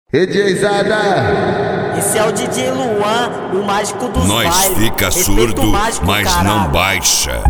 DJzada. Esse é o DJ Luan, o mágico dos Nós bailes. fica Respeita surdo, o mágico, mas caralho. não baixa.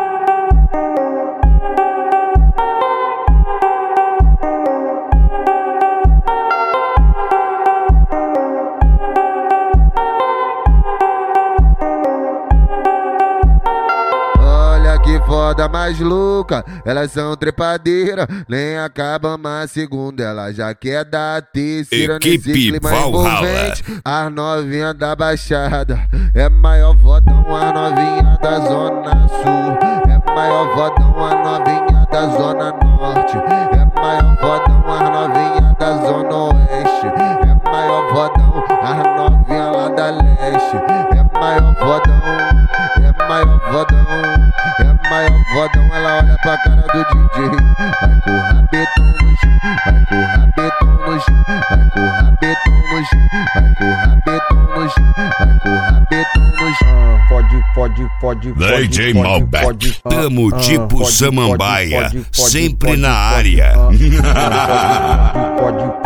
Olha que foda mais louca, elas são trepadeiras, nem acaba mais segunda, ela já quer dar a terceira. Equipe nesse clima Valhalla. envolvente. As novinhas da Baixada, é maior vodão a novinha da Zona Sul, é maior vodão a novinha da Zona Norte, é maior vodão a novinha da Zona Oeste, é maior vodão a novinha lá da Leste, é maior vodão, é maior vodão, é maior vodão. Ela olha pra cara do DJ, vai com o rabetão no chão, vai com o rabetão no chão, vai com o rabetão no chão, vai com o rabetão no chão, vai com o rabetão no chão. Pode. DJ Malbec, tamo tipo Samambaia, sempre na área. Pode.